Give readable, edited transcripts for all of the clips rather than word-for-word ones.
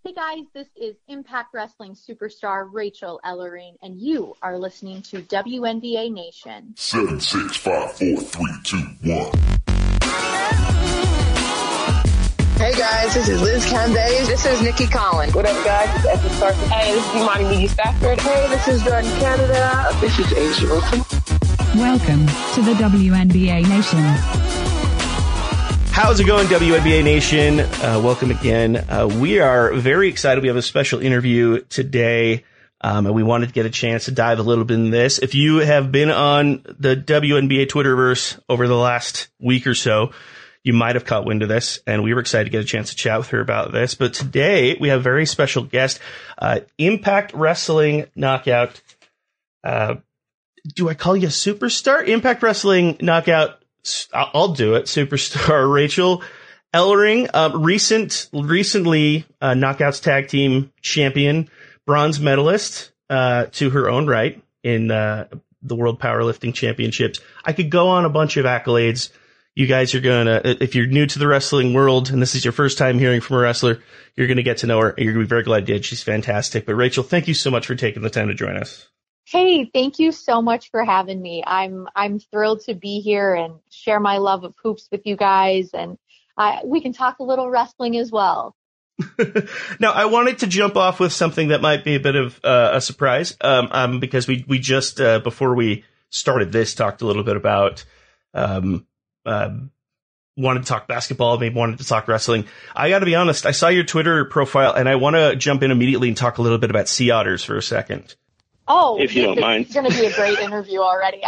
Hey guys, this is Impact Wrestling superstar Rachel Ellering, and you are listening to WNBA Nation. 7, 6, 5, 4, 3, 2, 1. Hey guys, this is Liz Cambage. This is Nikki Collins. What up guys, this is Esther Sarkis. Hey, this is Imani Miggy Stafford. Hey, this is Jordan Canada. This is Ace Wilson. Welcome to the WNBA Nation. How's it going, WNBA Nation? Welcome again. We are very excited. We have a special interview today, and we wanted to get a chance to dive a little bit in this. If you have been on the WNBA Twitterverse over the last week or so, you might have caught wind of this, and we were excited to get a chance to chat with her about this. But today, we have a very special guest, Impact Wrestling Knockout. Do I call you a superstar? Impact Wrestling Knockout. I'll do it. Superstar Rachel Ellering, recently Knockouts Tag Team Champion, bronze medalist to her own right in the World Powerlifting Championships. I could go on a bunch of accolades. You guys are gonna, if you're new to the wrestling world and this is your first time hearing from a wrestler, you're gonna get to know her. You're gonna be very glad you did. She's fantastic. But Rachel, thank you so much for taking the time to join us. Hey, thank you so much for having me. I'm thrilled to be here and share my love of hoops with you guys, and we can talk a little wrestling as well. Now, I wanted to jump off with something that might be a bit of a surprise, because we just before we started this talked a little bit about wanted to talk basketball, maybe wanted to talk wrestling. I got to be honest, I saw your Twitter profile, and I want to jump in immediately and talk a little bit about Sea Otters for a second. Oh, if you don't mind. It's going to be a great interview already.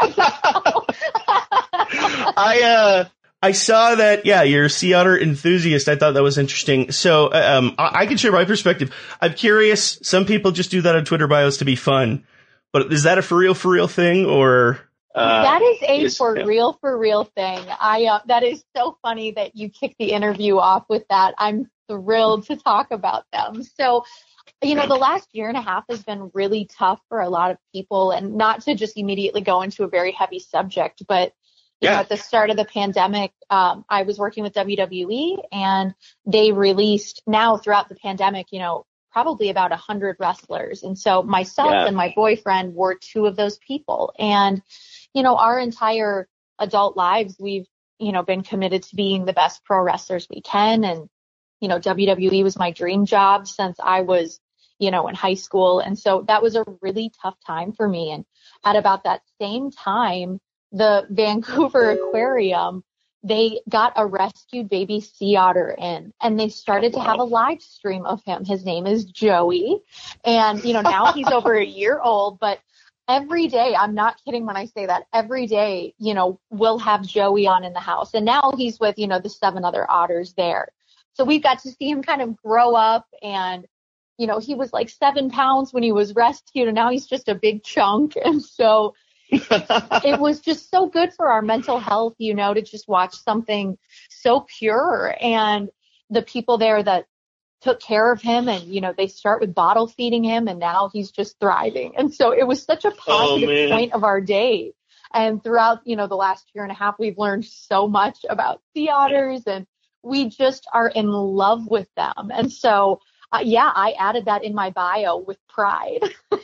I saw that, yeah, you're a Sea Otter enthusiast. I thought that was interesting. So I can share my perspective. I'm curious. Some people just do that on Twitter bios to be fun. But is that a for real thing, or? That is a for real thing. That is so funny that you kicked the interview off with that. I'm thrilled to talk about them. So, you know, the last year and a half has been really tough for a lot of people, and not to just immediately go into a very heavy subject, but you know, at the start of the pandemic, I was working with WWE, and they released now throughout the pandemic, you know, probably about 100 wrestlers. And so myself and my boyfriend were two of those people. And, you know, our entire adult lives, we've, you know, been committed to being the best pro wrestlers we can. And, you know, WWE was my dream job since I was, you know, in high school. And so that was a really tough time for me. And at about that same time, the Vancouver Aquarium, they got a rescued baby sea otter in, and they started to have a live stream of him. His name is Joey. And, you know, now he's over a year old, but every day, I'm not kidding when I say that, every day, you know, we'll have Joey on in the house. And now he's with, you know, the 7 other otters there. So we've got to see him kind of grow up, and, you know, he was like 7 pounds when he was rescued, and now he's just a big chunk. And so it was just so good for our mental health, you know, to just watch something so pure. And the people there that took care of him, and, you know, they start with bottle feeding him, and now he's just thriving. And so it was such a positive point of our day. And throughout, you know, the last year and a half, we've learned so much about sea otters, and we just are in love with them. And so, I added that in my bio with pride.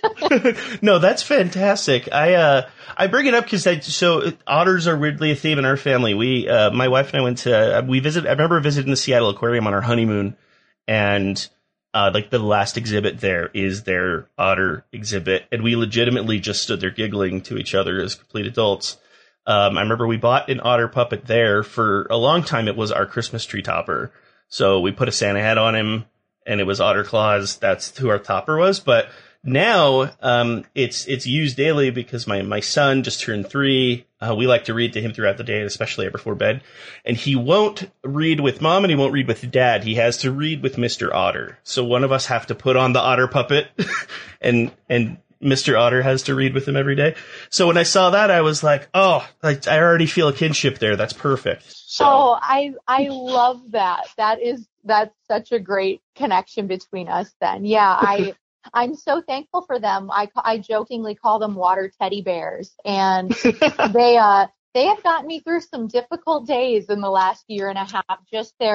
No, that's fantastic. I bring it up because otters are weirdly a theme in our family. We, my wife and I went to, I remember visiting the Seattle Aquarium on our honeymoon, and like the last exhibit there is their otter exhibit. And we legitimately just stood there giggling to each other as complete adults. I remember we bought an otter puppet there. For a long time. It was our Christmas tree topper. So we put a Santa hat on him, and it was Otter Claws. That's who our topper was. But now, it's used daily because my son just turned 3. We like to read to him throughout the day, especially before bed. And he won't read with mom, and he won't read with dad. He has to read with Mr. Otter. So one of us have to put on the otter puppet, and Mr. Otter has to read with him every day. So when I saw that, I was like, I already feel a kinship there. That's perfect. So. Oh, I love that. That's such a great connection between us then. Yeah, I'm so thankful for them. I jokingly call them water teddy bears, and they have gotten me through some difficult days in the last year and a half. Just their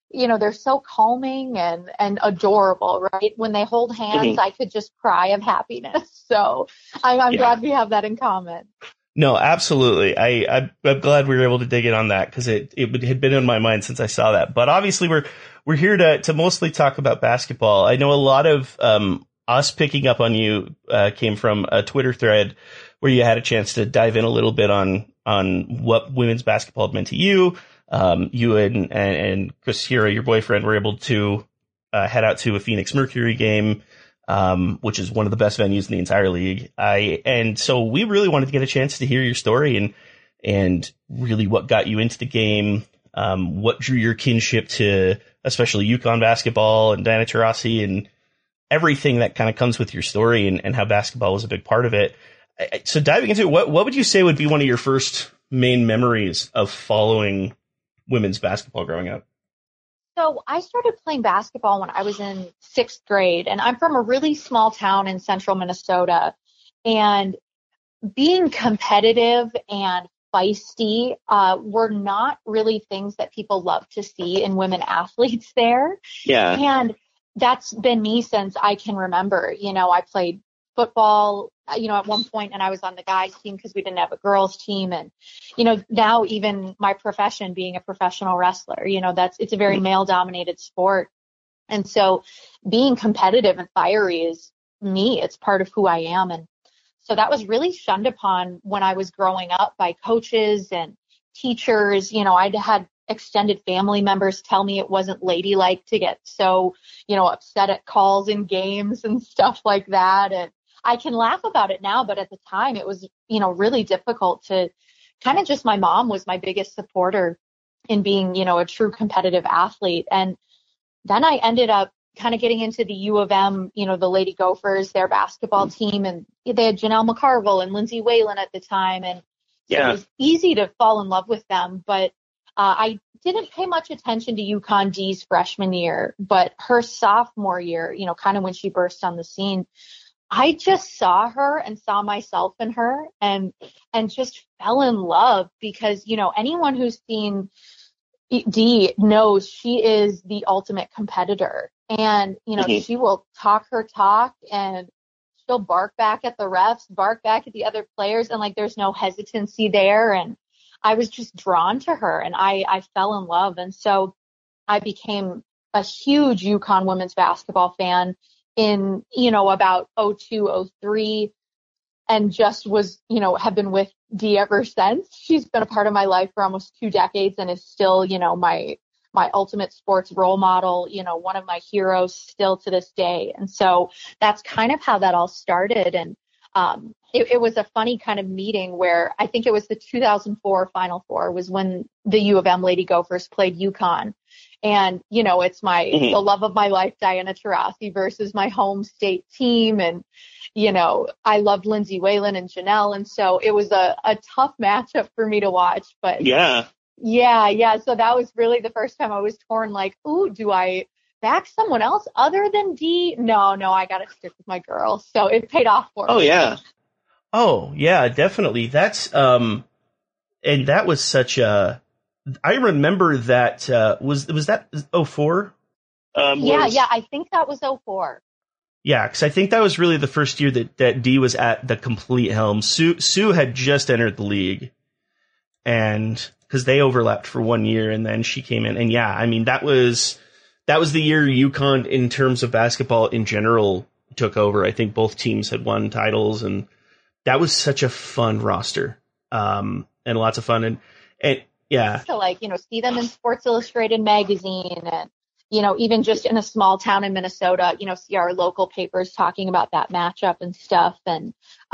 they're so calming and adorable, right? When they hold hands, I could just cry of happiness. So I'm glad we have that in common. No, absolutely. I'm glad we were able to dig in on that because it had been in my mind since I saw that. But obviously we're here to mostly talk about basketball. I know a lot of us picking up on you came from a Twitter thread where you had a chance to dive in a little bit on what women's basketball had meant to you. You and Chris Hero, your boyfriend, were able to head out to a Phoenix Mercury game, which is one of the best venues in the entire league. And so we really wanted to get a chance to hear your story and really what got you into the game, what drew your kinship to especially UConn basketball and Diana Taurasi and everything that kind of comes with your story and how basketball was a big part of it. So diving into it, what would you say would be one of your first main memories of following women's basketball growing up? So I started playing basketball when I was in 6th grade, and I'm from a really small town in central Minnesota. And being competitive and feisty were not really things that people love to see in women athletes there. Yeah. And that's been me since I can remember. I played football, at one point, and I was on the guys team because we didn't have a girls team. And, now even my profession, being a professional wrestler, it's a very male dominated sport. And so being competitive and fiery is me. It's part of who I am. And so that was really shunned upon when I was growing up by coaches and teachers. I'd had extended family members tell me it wasn't ladylike to get so, upset at calls in games and stuff like that. And I can laugh about it now, but at the time it was, really difficult to kind of just, my mom was my biggest supporter in being, a true competitive athlete. And then I ended up kind of getting into the U of M, the Lady Gophers, their basketball team, and they had Janelle McCarville and Lindsay Whalen at the time. And so it was easy to fall in love with them, but I didn't pay much attention to UConn D's freshman year, but her sophomore year, kind of when she burst on the scene, I just saw her and saw myself in her and just fell in love because, anyone who's seen Dee knows she is the ultimate competitor. And, she will talk her talk and she'll bark back at the refs, bark back at the other players. And there's no hesitancy there. And I was just drawn to her and I fell in love. And so I became a huge UConn women's basketball fan in, about 02, 03, and just was, have been with Dee ever since. She's been a part of my life for almost 2 decades and is still, my ultimate sports role model, one of my heroes still to this day. And so that's kind of how that all started. And it was a funny kind of meeting where I think it was the 2004 Final Four was when the U of M Lady Gophers played UConn. And, it's the love of my life, Diana Taurasi versus my home state team. And, I loved Lindsay Whalen and Janelle. And so it was a tough matchup for me to watch. But yeah. So that was really the first time I was torn, ooh, do I back someone else other than Dee? No, I got to stick with my girl. So it paid off for me. Oh, yeah, definitely. That's, and that was such a, I remember that, was that 04? Yeah, I think that was 04. Yeah, because I think that was really the first year that Dee was at the complete helm. Sue had just entered the league, and because they overlapped for 1 year, and then she came in. And yeah, I mean, that was the year UConn, in terms of basketball in general, took over. I think both teams had won titles, and that was such a fun roster, and lots of fun. And yeah. To see them in Sports Illustrated magazine and, even just in a small town in Minnesota, see our local papers talking about that matchup and stuff. And,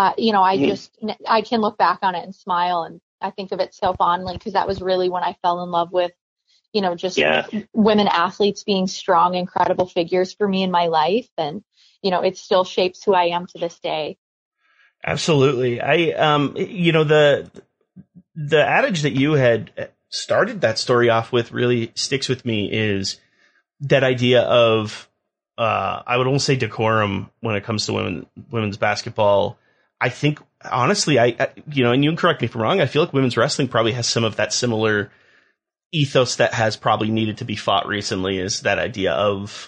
I can look back on it and smile, and I think of it so fondly because that was really when I fell in love with, women athletes being strong, incredible figures for me in my life. And, it still shapes who I am to this day. Absolutely. The adage that you had started that story off with really sticks with me is that idea of, I would almost say decorum when it comes to women's basketball. I think, honestly, and you can correct me if I'm wrong, I feel like women's wrestling probably has some of that similar ethos that has probably needed to be fought recently is that idea of,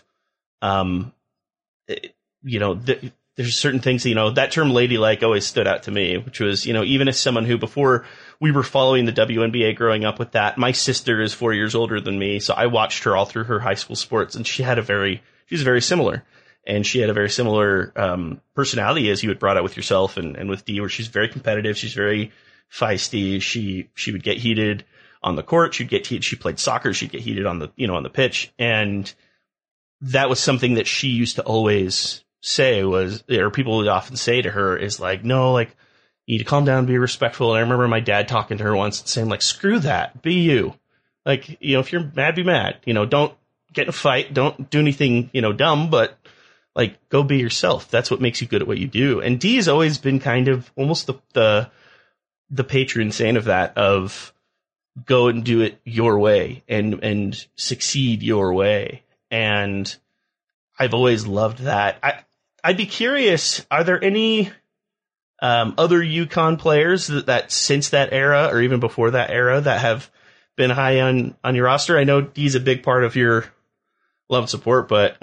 there's certain things, that term ladylike always stood out to me, which was, even as someone who, before we were following the WNBA growing up with that, my sister is 4 years older than me. So I watched her all through her high school sports, and she was very similar. And she had a very similar, personality as you had brought out with yourself and with Dee, where she's very competitive. She's very feisty. She would get heated on the court. She'd get heated. She played soccer. She'd get heated on the pitch. And that was something that she used to always say or people would often say to her is like, no, like, you need to calm down, be respectful. And I remember my dad talking to her once and saying, like, screw that, be you. Like, if you're mad, be mad. Don't get in a fight. Don't do anything, dumb, but like, go be yourself. That's what makes you good at what you do. And Dee has always been kind of almost the patron saint of that, of go and do it your way and succeed your way. And I've always loved that. I'd be curious, are there any other UConn players that since that era or even before that era that have been high on your roster? I know Dee's a big part of your love and support, but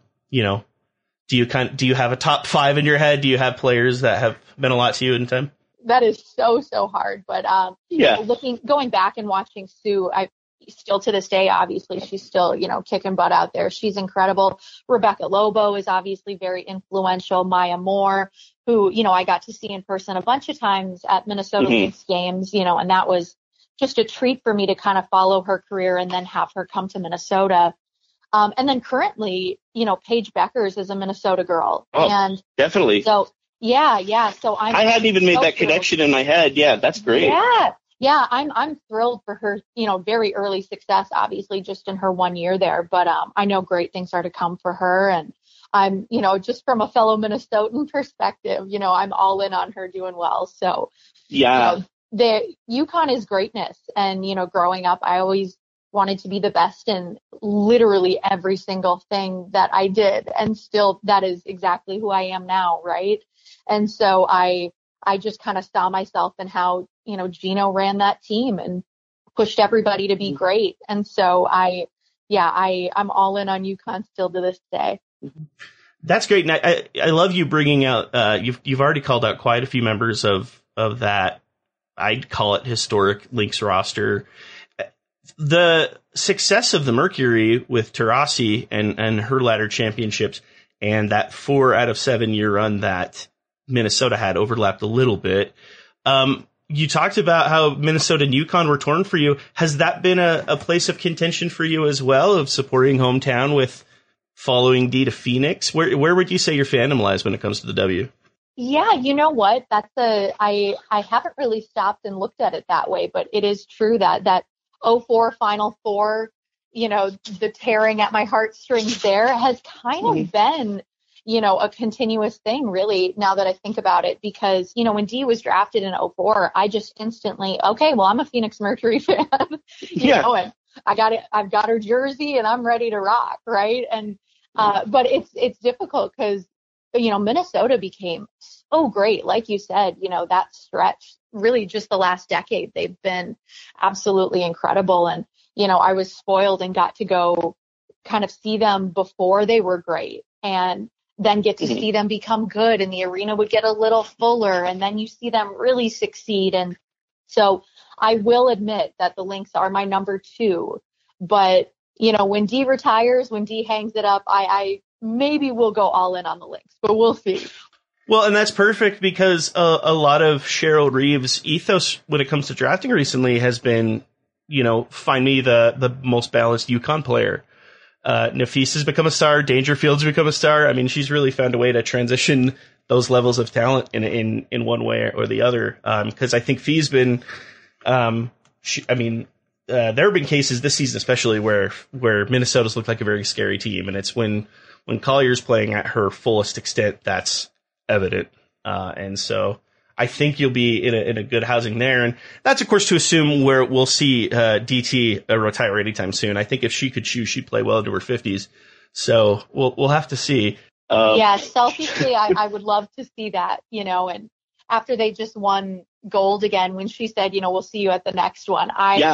do you have a top 5 in your head? Do you have players that have been a lot to you in time? That is so hard. But going back and watching Sue, I still to this day, obviously, she's still, kicking butt out there. She's incredible. Rebecca Lobo is obviously very influential. Maya Moore, who, I got to see in person a bunch of times at Minnesota Lynx games, and that was just a treat for me to kind of follow her career and then have her come to Minnesota. And then currently, Paige Beckers is a Minnesota girl. Oh, and definitely. So, yeah. So I hadn't even made that connection in my head. Yeah, that's great. Yeah. I'm thrilled for her, very early success, obviously, just in her 1 year there. But I know great things are to come for her. And I'm, just from a fellow Minnesotan perspective, I'm all in on her doing well. So, yeah, the UConn is greatness. And, growing up, I always wanted to be the best in literally every single thing that I did. And still, that is exactly who I am now. Right. And so I just kind of saw myself in how, Gino ran that team and pushed everybody to be great. And so I'm all in on UConn still to this day. That's great. And I love you bringing out, you've already called out quite a few members of that. I'd call it historic Lynx roster. The success of the Mercury with Taurasi and her ladder championships and that 4 out of 7 year run that Minnesota had overlapped a little bit. You talked about how Minnesota and UConn were torn for you. Has that been a place of contention for you as well, of supporting hometown with following Dee to Phoenix? Where would you say your fandom lies when it comes to the W? Yeah, you know what? I haven't really stopped and looked at it that way, but it is true that 04 Final Four, the tearing at my heartstrings there has kind of been, a continuous thing, really, now that I think about it, because, when Dee was drafted in 04, I just instantly, okay, well, I'm a Phoenix Mercury fan, and I've got her jersey and I'm ready to rock. Right. And, but it's difficult because, Minnesota became so great. Like you said, that stretch, really just the last decade, they've been absolutely incredible. And, I was spoiled and got to go kind of see them before they were great and then get to see them become good, and the arena would get a little fuller, and then you see them really succeed. And so I will admit that the Lynx are my number 2, but when Dee retires, when Dee hangs it up, I maybe will go all in on the Lynx, but we'll see. Well, and that's perfect because a lot of Cheryl Reeves' ethos when it comes to drafting recently has been, find me the most balanced UConn player. Nafis has become a star. Dangerfield's become a star. I mean, she's really found a way to transition those levels of talent in one way or the other. Because I think Fee's been, there have been cases this season, especially where Minnesota's looked like a very scary team, and it's when Collier's playing at her fullest extent that's evident. And so I think you'll be in a good housing there. And that's, of course, to assume where we'll see DT retire anytime soon. I think if she could choose, she'd play well into her 50s. So we'll have to see. Yeah, selfishly, I would love to see that, and after they just won gold again, when she said, we'll see you at the next one.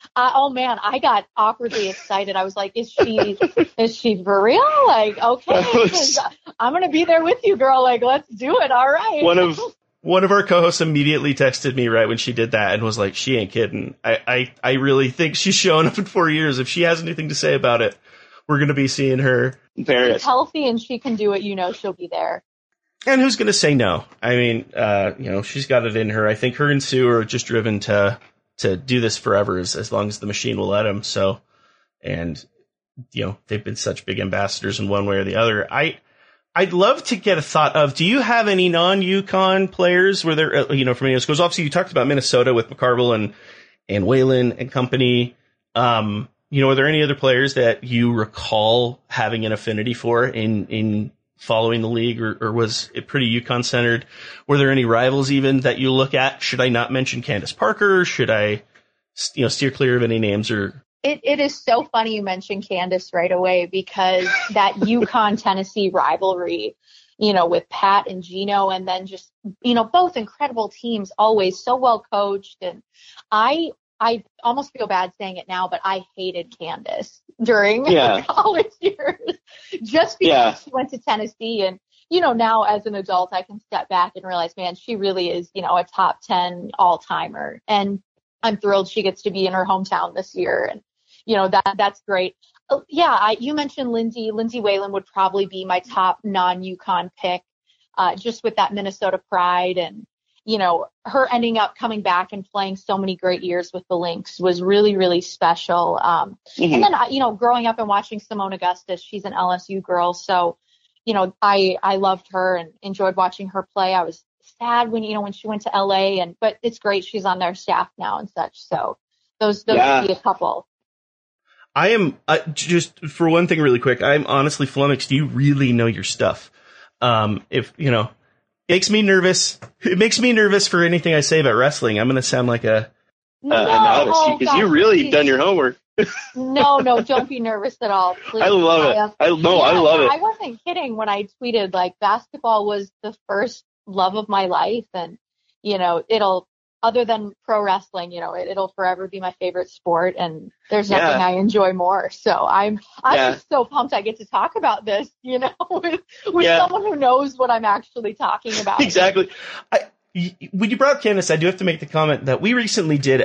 Oh man, I got awkwardly excited. I was like, is she for real? Like, okay, I'm going to be there with you, girl. Like, let's do it. All right. One of our co-hosts immediately texted me right when she did that and was like, she ain't kidding. I really think she's showing up in 4 years. If she has anything to say about it, we're going to be seeing her. She's healthy and she can do it. She'll be there. And who's going to say no? I mean, she's got it in her. I think her and Sue are just driven to do this forever as long as the machine will let them. So, and, they've been such big ambassadors in one way or the other. I'd love to get a thought of, do you have any non-UConn players where they're, from any schools? Obviously, you talked about Minnesota with McCarville and Whalen and company. Are there any other players that you recall having an affinity for in following the league, or was it pretty UConn centered? Were there any rivals even that you look at? Should I not mention Candace Parker? Should I, steer clear of any names? Or it is so funny you mentioned Candace right away, because that UConn Tennessee rivalry, with Pat and Gino, and then just, both incredible teams, always so well coached. And I almost feel bad saying it now, but I hated Candace during college years just because she went to Tennessee. And, now as an adult, I can step back and realize, man, she really is, a top 10 all-timer. And I'm thrilled she gets to be in her hometown this year. And, that's great. You mentioned Lindsay. Lindsay Whalen would probably be my top non-UConn pick, just with that Minnesota pride, and, her ending up coming back and playing so many great years with the Lynx was really, really special. And then, growing up and watching Simone Augustus, she's an LSU girl. So, I loved her and enjoyed watching her play. I was sad when she went to LA, but it's great she's on their staff now and such. So those would be a couple. I am just for one thing really quick. I'm honestly flummoxed. Do you really know your stuff? Makes me nervous. It makes me nervous for anything I say about wrestling. I'm going to sound like a novice, because you really done your homework. No, don't be nervous at all. Please. I love it. I love it. I wasn't kidding when I tweeted, like, basketball was the first love of my life, and it'll, other than pro wrestling, it'll forever be my favorite sport, and there's nothing I enjoy more. So I'm just so pumped I get to talk about this, with someone who knows what I'm actually talking about. Exactly. When you brought up Candace, I do have to make the comment that we recently did,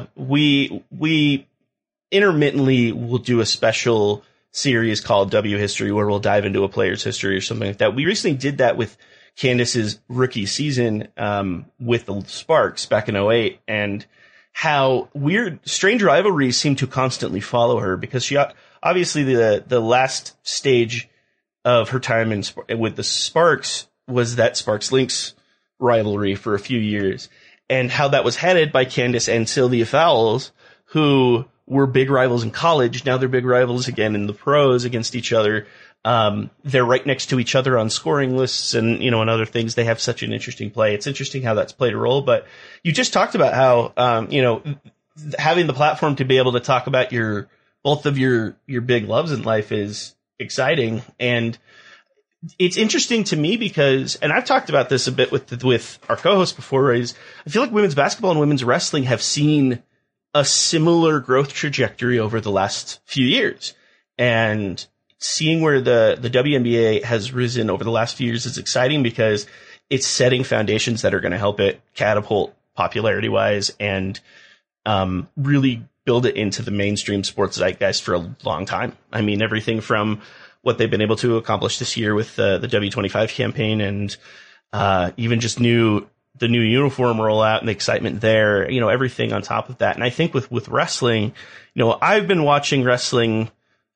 we intermittently will do a special series called W History, where we'll dive into a player's history or something like that. We recently did that with Candace's rookie season with the Sparks back in 2008, and how strange rivalries seem to constantly follow her, because she obviously the last stage of her time with the Sparks was that Sparks Lynx rivalry for a few years, and how that was headed by Candace and Sylvia Fowles, who were big rivals in college. Now they're big rivals again in the pros against each other. They're right next to each other on scoring lists and, and other things. They have such an interesting play. It's interesting how that's played a role, but you just talked about how, having the platform to be able to talk about both of your big loves in life is exciting. And it's interesting to me because, and I've talked about this a bit with our co-host before, is I feel like women's basketball and women's wrestling have seen a similar growth trajectory over the last few years, and seeing where the WNBA has risen over the last few years is exciting, because it's setting foundations that are going to help it catapult popularity wise and really build it into the mainstream sports zeitgeist for a long time. I mean, everything from what they've been able to accomplish this year with the W25 campaign, and even just the new uniform rollout and the excitement there, everything on top of that. And I think with wrestling, I've been watching wrestling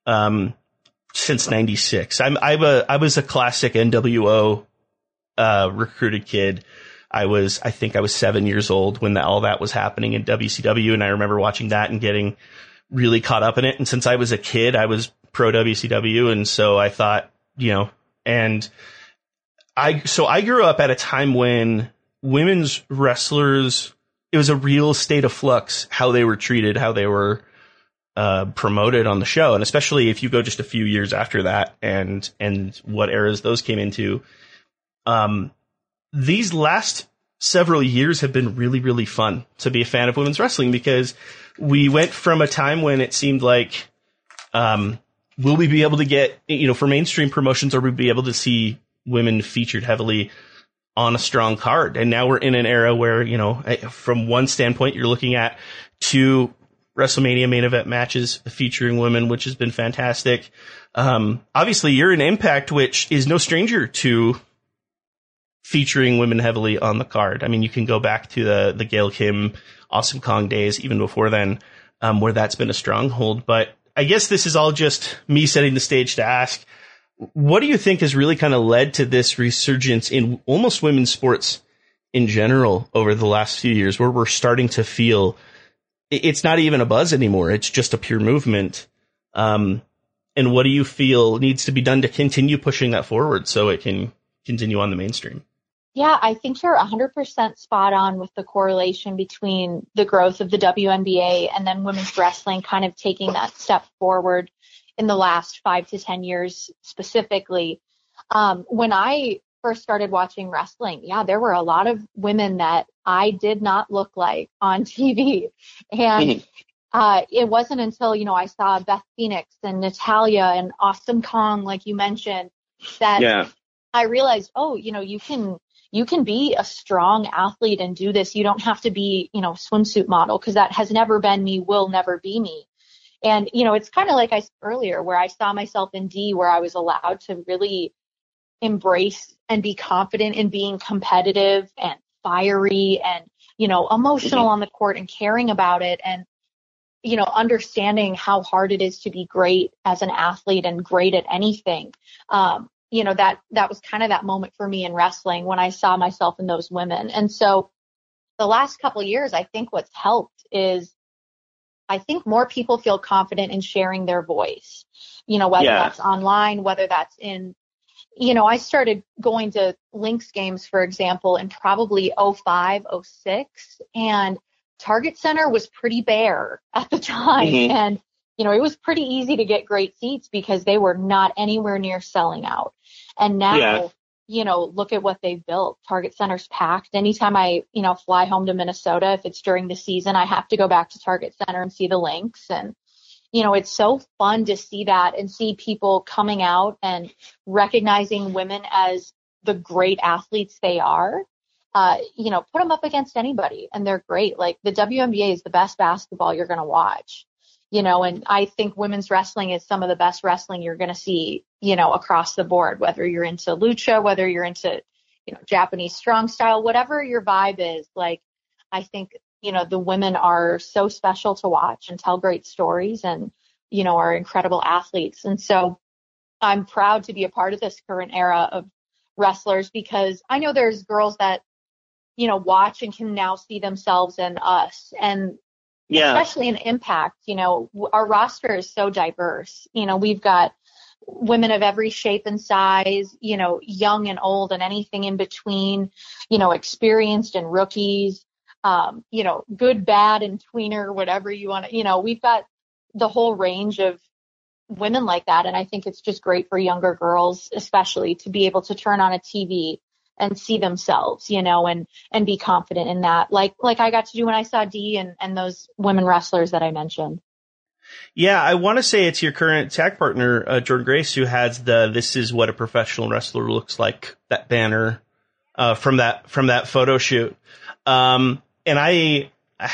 since 96. I was a classic NWO recruited kid. I think I was 7 years old when all that was happening in WCW, and I remember watching that and getting really caught up in it. And since I was a kid, I was pro WCW, and so I thought, and I grew up at a time when women's wrestlers, it was a real state of flux how they were treated, how they were promoted on the show, and especially if you go just a few years after that and what eras those came into. These last several years have been really, really fun to be a fan of women's wrestling, because we went from a time when it seemed like, will we be able to get, for mainstream promotions, or will we be able to see women featured heavily on a strong card? And now we're in an era where, from one standpoint, you're looking at 2 WrestleMania main event matches featuring women, which has been fantastic. Obviously, you're in Impact, which is no stranger to featuring women heavily on the card. I mean, you can go back to the Gail Kim, Awesome Kong days, even before then, where that's been a stronghold. But I guess this is all just me setting the stage to ask, what do you think has really kind of led to this resurgence in almost women's sports in general over the last few years, where we're starting to feel it's not even a buzz anymore? It's just a pure movement. And what do you feel needs to be done to continue pushing that forward so it can continue on the mainstream? Yeah, I think you're 100% spot on with the correlation between the growth of the WNBA and then women's wrestling kind of taking that step forward in the last 5 to 10 years specifically. When I first started watching wrestling, there were a lot of women that I did not look like on TV. And it wasn't until, I saw Beth Phoenix and Natalya and Awesome Kong, like you mentioned, that I realized, you can be a strong athlete and do this. You don't have to be, a swimsuit model, because that has never been me, will never be me. And, it's kind of like I said earlier, where I saw myself in D, where I was allowed to really embrace and be confident in being competitive and fiery and, emotional on the court and caring about it, and, understanding how hard it is to be great as an athlete and great at anything. That was kind of that moment for me in wrestling when I saw myself in those women. And so the last couple of years, I think what's helped is I think more people feel confident in sharing their voice, whether that's online, whether that's in, I started going to Lynx games, for example, in probably 05, 06, and Target Center was pretty bare at the time. And, it was pretty easy to get great seats because they were not anywhere near selling out. And now, look at what they've built. Target Center's packed. Anytime I, fly home to Minnesota, if it's during the season, I have to go back to Target Center and see the Lynx. And, it's so fun to see that and see people coming out and recognizing women as the great athletes they are. Put them up against anybody and they're great. Like the WNBA is the best basketball you're going to watch. And I think women's wrestling is some of the best wrestling you're going to see, across the board, whether you're into lucha, whether you're into, Japanese strong style, whatever your vibe is. Like, I think, the women are so special to watch and tell great stories and, are incredible athletes. And so I'm proud to be a part of this current era of wrestlers, because I know there's girls that, watch and can now see themselves in us. And especially in Impact, our roster is so diverse. We've got women of every shape and size, young and old and anything in between, experienced and rookies, good, bad, and tweener, whatever you want to, we've got the whole range of women like that. And I think it's just great for younger girls, especially, to be able to turn on a TV and see themselves, and be confident in that. Like I got to do when I saw Dee and those women wrestlers that I mentioned. Yeah, I want to say it's your current tag partner, Jordynne Grace, who has "This is what a professional wrestler looks like" that banner from that photo shoot. And I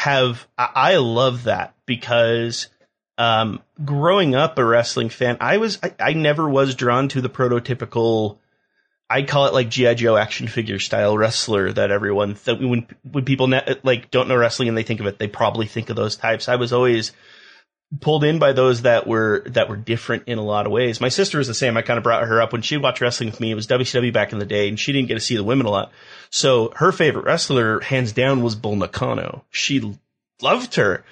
love that because growing up a wrestling fan, I never was drawn to the prototypical, I call it like G.I. Joe action figure style wrestler that everyone when people don't know wrestling and they think of it, they probably think of those types. I was always pulled in by those that were different in a lot of ways. My sister was the same. I kind of brought her up when she'd watch wrestling with me. It was WCW back in the day, and she didn't get to see the women a lot. So her favorite wrestler, hands down, was Bull Nakano. She loved her.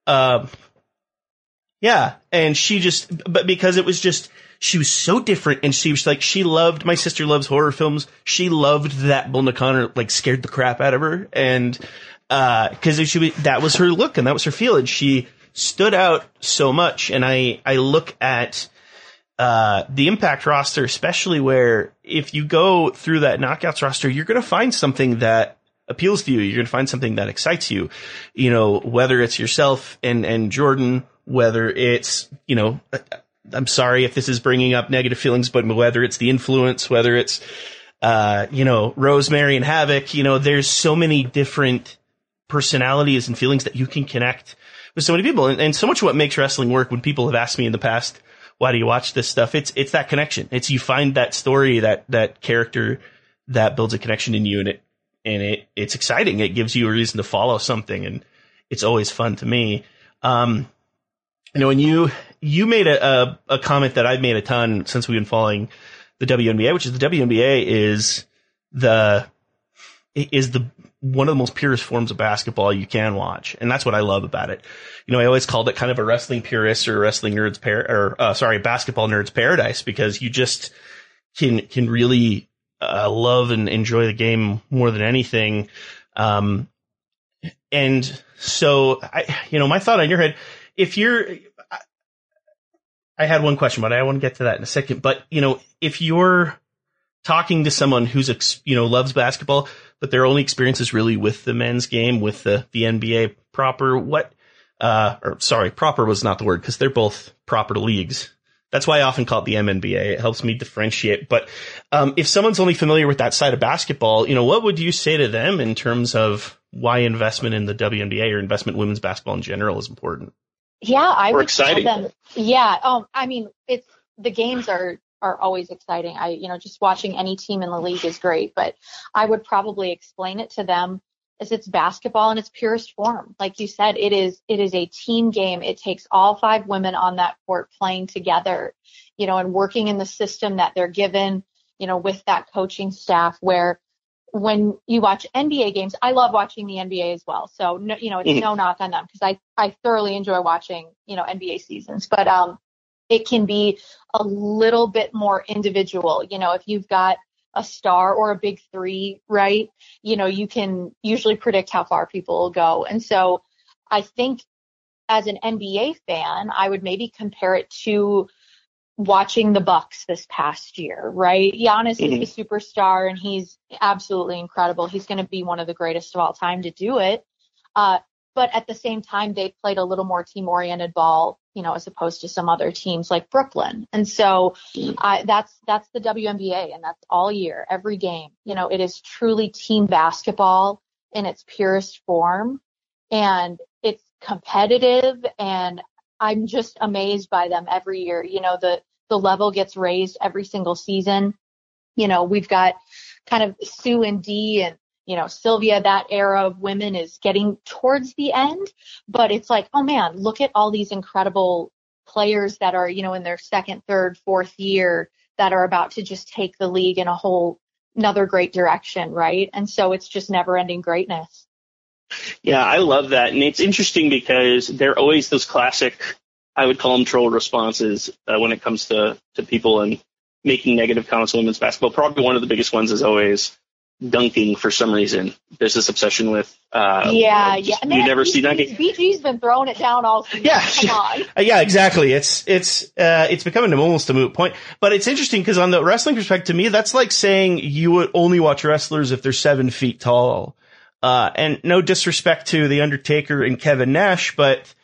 Yeah. And but because it was just, she was so different, and she was like, my sister loves horror films. She loved that Bull Nakano, scared the crap out of her. And, cause that was her look and that was her feel. And she stood out so much. And I look at, the Impact roster, especially where if you go through that Knockouts roster, you're going to find something that appeals to you. You're going to find something that excites you, you know, whether it's yourself and Jordan, whether it's, you know, I'm sorry if this is bringing up negative feelings, but whether it's the influence, whether it's, you know, Rosemary and Havoc, you know, there's so many different personalities and feelings that you can connect with so many people. And so much of what makes wrestling work, when people have asked me in the past, why do you watch this stuff? It's that connection. It's you find that story, that character that builds a connection in you, and it's exciting. It gives you a reason to follow something, and it's always fun to me. You know, when you made a comment that I've made a ton since we've been following the WNBA, which is the WNBA is the one of the most purest forms of basketball you can watch. And that's what I love about it. You know, I always called it kind of a wrestling purist or a wrestling nerds basketball nerds paradise, because you just can really love and enjoy the game more than anything. And so my thought on your head, I had one question, but I want to get to that in a second. But, you know, if you're talking to someone who's, you know, loves basketball, but their only experience is really with the men's game, with the NBA proper, proper was not the word, because they're both proper leagues. That's why I often call it the MNBA. It helps me differentiate. But if someone's only familiar with that side of basketball, you know, what would you say to them in terms of why investment in the WNBA or investment in women's basketball in general is important? Yeah, I would tell exciting. them. Yeah. I mean, the games are always exciting. Just watching any team in the league is great, but I would probably explain it to them as it's basketball in its purest form. Like you said, it is a team game. It takes all 5 women on that court playing together, you know, and working in the system that they're given, you know, with that coaching staff, where when you watch NBA games, I love watching the NBA as well. So, no, you know, it's no knock on them, because I thoroughly enjoy watching, you know, NBA seasons, but, it can be a little bit more individual. You know, if you've got a star or a big 3, right, you know, you can usually predict how far people will go. And so I think as an NBA fan, I would maybe compare it to watching the Bucks this past year, right? Giannis is the superstar, and he's absolutely incredible. He's going to be one of the greatest of all time to do it. But at the same time, they played a little more team-oriented ball, you know, as opposed to some other teams like Brooklyn. And so that's the WNBA, and that's all year, every game. You know, it is truly team basketball in its purest form, and it's competitive, and I'm just amazed by them every year. You know, the level gets raised every single season. You know, we've got kind of Sue and Dee and, you know, Sylvia, that era of women is getting towards the end, but it's like, oh man, look at all these incredible players that are, you know, in their 2nd, 3rd, 4th year that are about to just take the league in a whole another great direction. Right. And so it's just never ending greatness. Yeah, I love that. And it's interesting because they're always those classic, I would call them troll responses when it comes to people and making negative comments on women's basketball. Probably one of the biggest ones is always dunking. For some reason, there's this obsession with you never see dunking. BG's been throwing it down all season. Yeah, come on. Yeah, exactly. It's becoming almost a moot point. But it's interesting because on the wrestling perspective, to me, that's like saying you would only watch wrestlers if they're 7 feet tall. And no disrespect to The Undertaker and Kevin Nash, but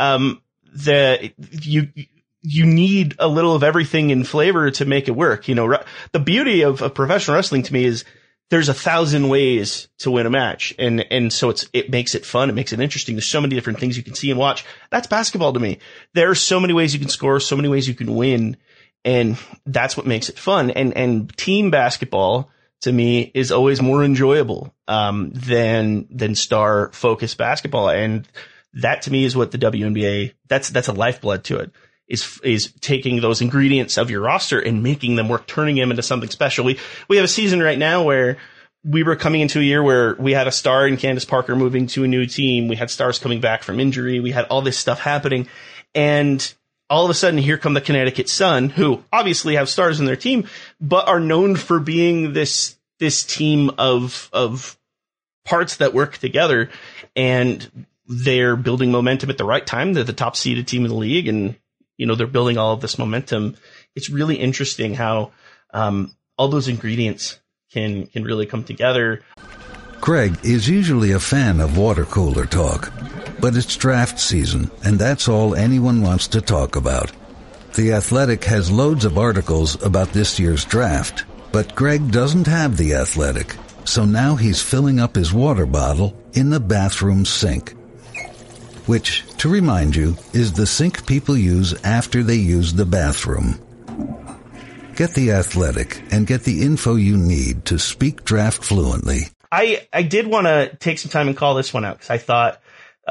you need a little of everything in flavor to make it work. You know, the beauty of professional wrestling to me is there's 1,000 ways to win a match. And so it makes it fun. It makes it interesting. There's so many different things you can see and watch. That's basketball to me. There are so many ways you can score, so many ways you can win. And that's what makes it fun. And team basketball to me is always more enjoyable, than star focused basketball. And that to me is what the WNBA, that's a lifeblood to it. Is taking those ingredients of your roster and making them work, turning them into something special. We have a season right now where we were coming into a year where we had a star in Candace Parker moving to a new team. We had stars coming back from injury. We had all this stuff happening. And all of a sudden, here come the Connecticut Sun, who obviously have stars in their team, but are known for being this team of parts that work together. And they're building momentum at the right time. They're the top seeded team in the league, and you know, they're building all of this momentum. It's really interesting how all those ingredients can really come together. Greg is usually a fan of water cooler talk, but it's draft season, and that's all anyone wants to talk about. The Athletic has loads of articles about this year's draft, but Greg doesn't have The Athletic, so now he's filling up his water bottle in the bathroom sink. Which, to remind you, is the sink people use after they use the bathroom. Get The Athletic and get the info you need to speak draft fluently. I did want to take some time and call this one out because I thought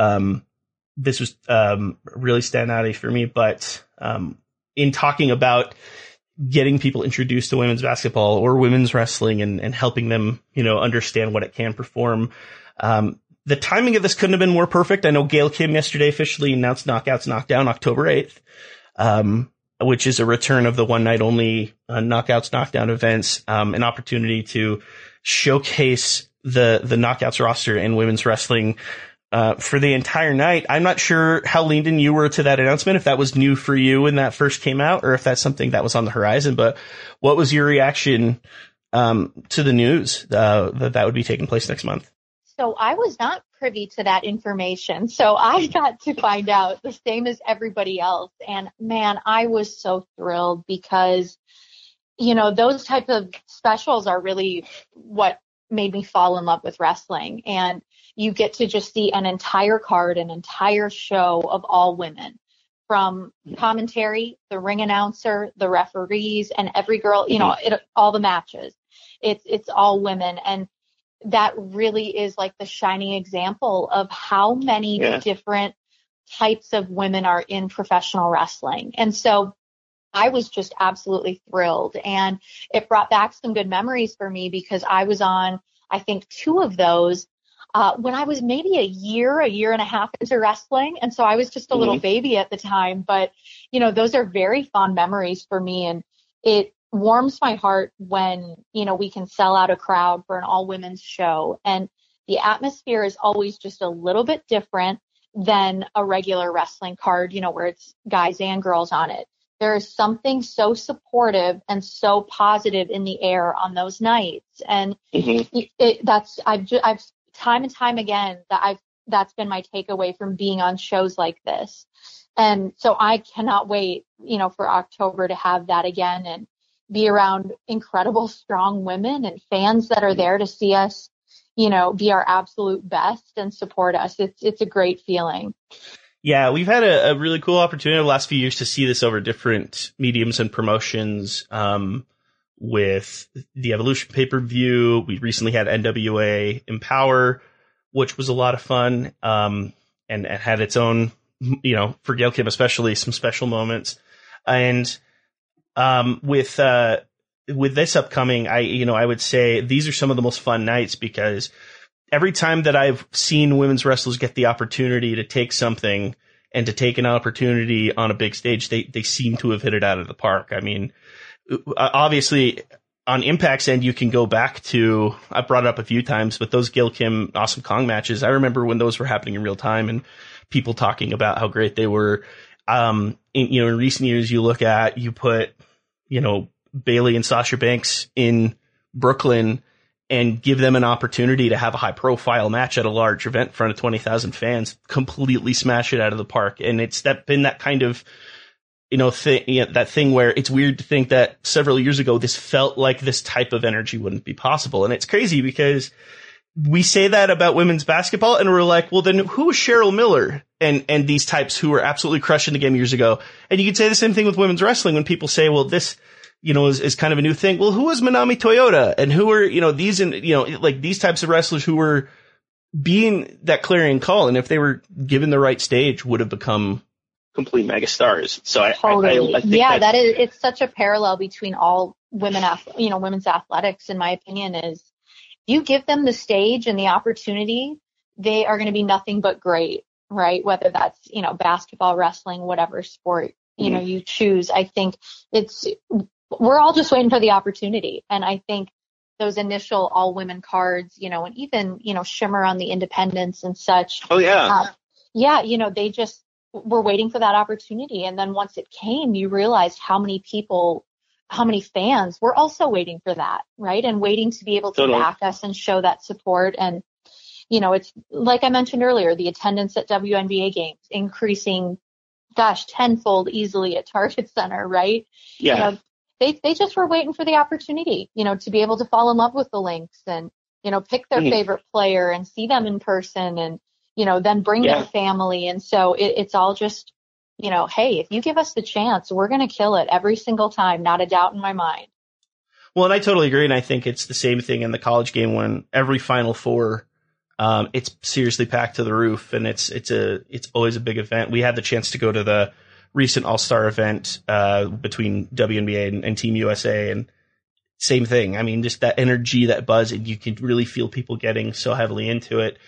this was really standout for me. But in talking about getting people introduced to women's basketball or women's wrestling and helping them, understand what it can perform, the timing of this couldn't have been more perfect. I know Gail Kim yesterday officially announced Knockouts Knockdown October 8th, which is a return of the one night only Knockouts Knockdown events, an opportunity to showcase the Knockouts roster in women's wrestling for the entire night. I'm not sure how leaned in you were to that announcement, if that was new for you when that first came out, or if that's something that was on the horizon. But what was your reaction to the news that would be taking place next month? So I was not privy to that information. So I got to find out the same as everybody else. And man, I was so thrilled because, those type of specials are really what made me fall in love with wrestling. And you get to just see an entire card, an entire show of all women, from commentary, the ring announcer, the referees, and every girl, all the matches. It's all women. And that really is like the shining example of how many different types of women are in professional wrestling. And so I was just absolutely thrilled. And it brought back some good memories for me because I was on, I think, 2 of those when I was maybe a year and a half into wrestling. And so I was just a little baby at the time. But, those are very fond memories for me. And it warms my heart when, we can sell out a crowd for an all women's show. And the atmosphere is always just a little bit different than a regular wrestling card, where it's guys and girls on it. There is something so supportive and so positive in the air on those nights. And I've time and time again that's been my takeaway from being on shows like this. And so I cannot wait, for October to have that again and be around incredible, strong women and fans that are there to see us, be our absolute best and support us. It's a great feeling. Yeah, we've had a really cool opportunity over the last few years to see this over different mediums and promotions, with the Evolution pay-per-view. We recently had NWA Empower, which was a lot of fun, and had its own, for Gail Kim especially, some special moments. And with this upcoming, I would say these are some of the most fun nights because every time that I've seen women's wrestlers get the opportunity to take something and to take an opportunity on a big stage, they seem to have hit it out of the park. I mean, obviously on Impact's end, you can go back to, I brought it up a few times, but those Gail Kim Awesome Kong matches, I remember when those were happening in real time and people talking about how great they were. In recent years, you put, Bayley and Sasha Banks in Brooklyn and give them an opportunity to have a high profile match at a large event in front of 20,000 fans, completely smash it out of the park. And it's been that kind of, that thing where it's weird to think that several years ago, this felt like this type of energy wouldn't be possible. And it's crazy because we say that about women's basketball and we're like, well, then who was Cheryl Miller and these types who were absolutely crushing the game years ago? And you could say the same thing with women's wrestling when people say, well, this, is kind of a new thing. Well, who was Manami Toyota and who were, these, and, like these types of wrestlers who were being that clarion call. And if they were given the right stage, would have become complete megastars. So I think it's such a parallel between all women, women's athletics, in my opinion, is you give them the stage and the opportunity, they are going to be nothing but great, right? Whether that's, basketball, wrestling, whatever sport, you choose. I think we're all just waiting for the opportunity. And I think those initial all women cards, and even, Shimmer on the independents and such. Oh yeah. They just were waiting for that opportunity. And then once it came, you realized how many people how many fans were also waiting for that, right? And waiting to be able to back us and show that support. And, you know, it's like I mentioned earlier, the attendance at WNBA games increasing, tenfold easily at Target Center, right? Yeah. You know, they just were waiting for the opportunity, you know, to be able to fall in love with the Lynx and, you know, pick their favorite player and see them in person and, you know, then bring their family. And so it's all just, you know, hey, if you give us the chance, we're going to kill it every single time. Not a doubt in my mind. Well, and I totally agree. And I think it's the same thing in the college game when every Final Four, it's seriously packed to the roof, and it's always a big event. We had the chance to go to the recent All-Star event, between WNBA and Team USA, and same thing. I mean, just that energy, that buzz, and you can really feel people getting so heavily into it.